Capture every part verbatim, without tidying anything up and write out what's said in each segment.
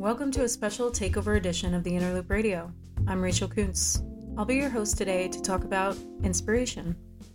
Welcome to a special takeover edition of the Interloop Radio. I'm Rachel Kuntz. I'll be your host today to talk about inspiration.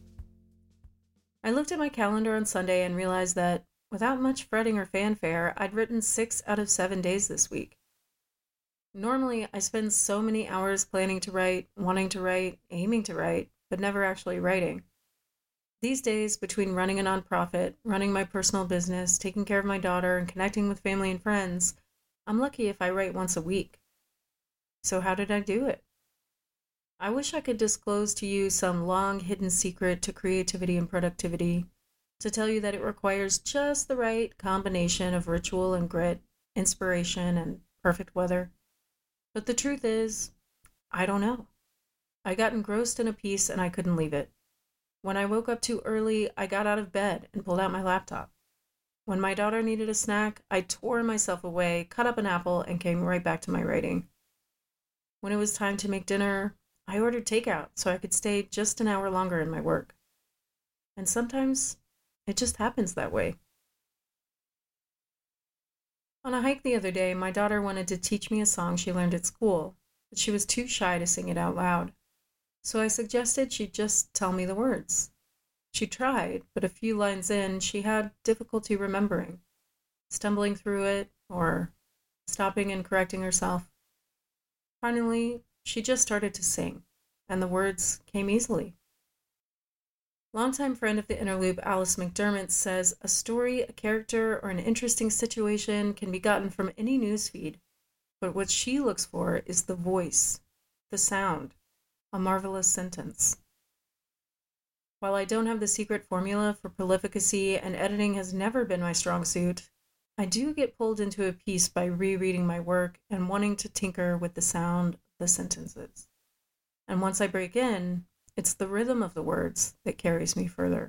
I looked at my calendar on Sunday and realized that, without much fretting or fanfare, I'd written six out of seven days this week. Normally, I spend so many hours planning to write, wanting to write, aiming to write, but never actually writing. These days, between running a nonprofit, running my personal business, taking care of my daughter, and connecting with family and friends, I'm lucky if I write once a week. So how did I do it? I wish I could disclose to you some long hidden secret to creativity and productivity, to tell you that it requires just the right combination of ritual and grit, inspiration and perfect weather. But the truth is, I don't know. I got engrossed in a piece and I couldn't leave it. When I woke up too early, I got out of bed and pulled out my laptop. When my daughter needed a snack, I tore myself away, cut up an apple, and came right back to my writing. When it was time to make dinner, I ordered takeout so I could stay just an hour longer in my work. And sometimes it just happens that way. On a hike the other day, my daughter wanted to teach me a song she learned at school, but she was too shy to sing it out loud. So I suggested she just tell me the words. She tried, but a few lines in, she had difficulty remembering, stumbling through it or stopping and correcting herself. Finally, she just started to sing, and the words came easily. Longtime friend of the Interloop, Alice McDermott, says a story, a character, or an interesting situation can be gotten from any newsfeed, but what she looks for is the voice, the sound, a marvelous sentence. While I don't have the secret formula for prolificacy and editing has never been my strong suit, I do get pulled into a piece by rereading my work and wanting to tinker with the sound of the sentences. And once I break in, it's the rhythm of the words that carries me further.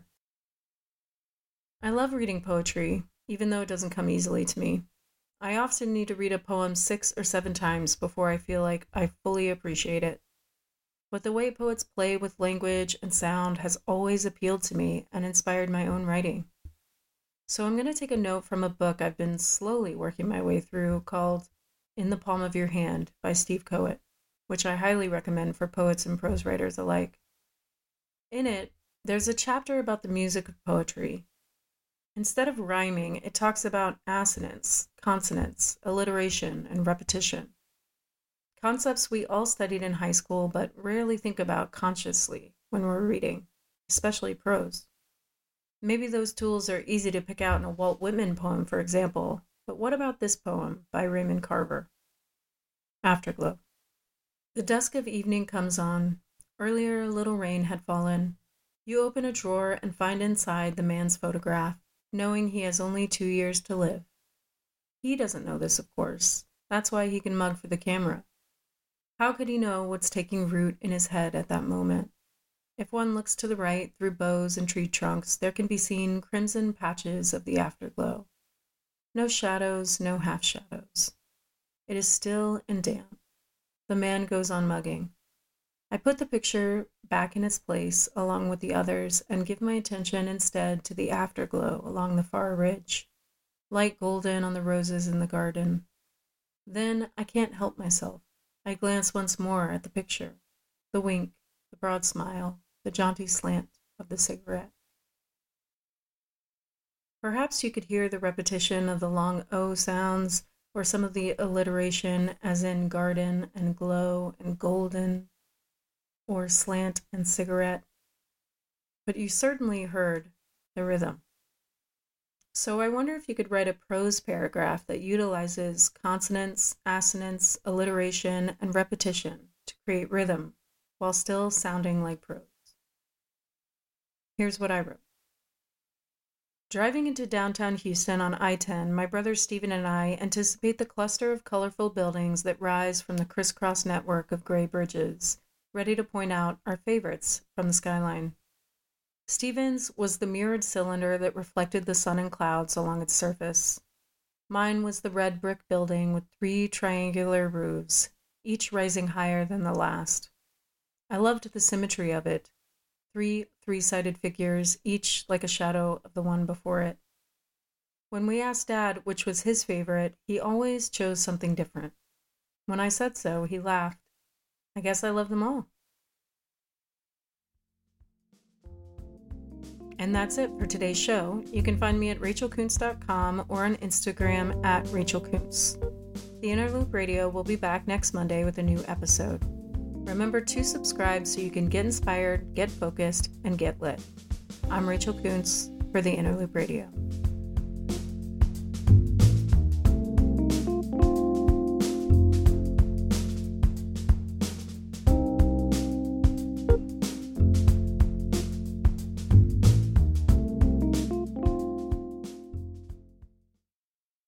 I love reading poetry, even though it doesn't come easily to me. I often need to read a poem six or seven times before I feel like I fully appreciate it. But the way poets play with language and sound has always appealed to me and inspired my own writing. So I'm going to take a note from a book I've been slowly working my way through called In the Palm of Your Hand by Steve Coet, which I highly recommend for poets and prose writers alike. In it, there's a chapter about the music of poetry. Instead of rhyming, it talks about assonance, consonants, alliteration, and repetition. Concepts we all studied in high school but rarely think about consciously when we're reading, especially prose. Maybe those tools are easy to pick out in a Walt Whitman poem, for example, but what about this poem by Raymond Carver? Afterglow. The dusk of evening comes on. Earlier a little rain had fallen. You open a drawer and find inside the man's photograph, knowing he has only two years to live. He doesn't know this, of course. That's why he can mug for the camera. How could he know what's taking root in his head at that moment? If one looks to the right through boughs and tree trunks, there can be seen crimson patches of the afterglow. No shadows, no half-shadows. It is still and damp. The man goes on mugging. I put the picture back in its place along with the others and give my attention instead to the afterglow along the far ridge, light golden on the roses in the garden. Then I can't help myself. I glance once more at the picture, the wink, the broad smile, the jaunty slant of the cigarette. Perhaps you could hear the repetition of the long O sounds or some of the alliteration as in garden and glow and golden or slant and cigarette. But you certainly heard the rhythm. So I wonder if you could write a prose paragraph that utilizes consonants, assonance, alliteration, and repetition to create rhythm while still sounding like prose. Here's what I wrote. Driving into downtown Houston on I ten, my brother Stephen and I anticipate the cluster of colorful buildings that rise from the crisscross network of gray bridges, ready to point out our favorites from the skyline. Stephen's was the mirrored cylinder that reflected the sun and clouds along its surface. Mine was the red brick building with three triangular roofs, each rising higher than the last. I loved the symmetry of it, three three-sided figures, each like a shadow of the one before it. When we asked Dad which was his favorite, he always chose something different. When I said so, he laughed. I guess I love them all. And that's it for today's show. You can find me at rachel kuntz dot com or on Instagram at rachel kuntz. The Inner Loop Radio will be back next Monday with a new episode. Remember to subscribe so you can get inspired, get focused, and get lit. I'm Rachel Kuntz for the Inner Loop Radio.